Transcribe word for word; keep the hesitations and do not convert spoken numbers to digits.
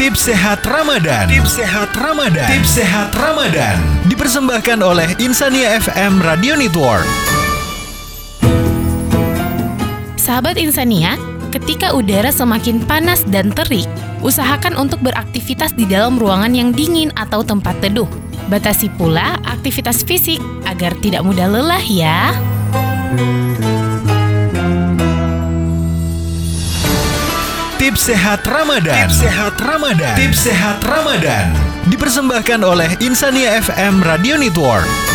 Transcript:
Tips Sehat Ramadan. Tips Sehat Ramadan. Tips Sehat Ramadan. Dipersembahkan oleh Insania F M Radio Network. Sahabat Insania, ketika udara semakin panas dan terik, usahakan untuk beraktivitas di dalam ruangan yang dingin atau tempat teduh. Batasi pula aktivitas fisik agar tidak mudah lelah ya. Tips Sehat Ramadan. Tips Sehat Ramadan. Tips Sehat Ramadan. Dipersembahkan oleh Insania F M Radio Network.